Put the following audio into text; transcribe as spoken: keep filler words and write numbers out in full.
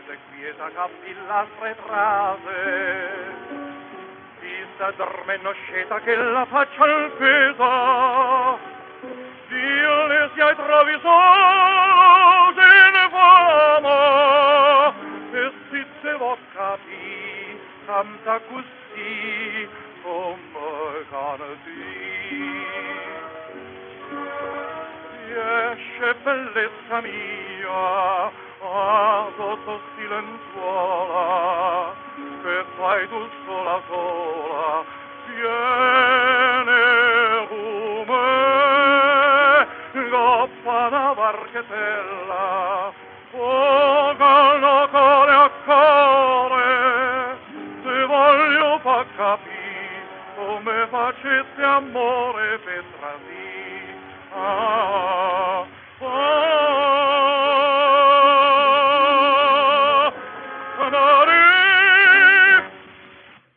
paese quieta capillastra e frase, vista dormendo sceta che la faccia al peso, Dio le sia i trovi solo in fama, e si devo capì tanta così come canati. Riesce bellezza mia, ah, sotto silenzuola, che fai tu sola sola, viene come goppa una barchetella, fogano core a core, se voglio fa capì come facesse amore per tradire. Ah,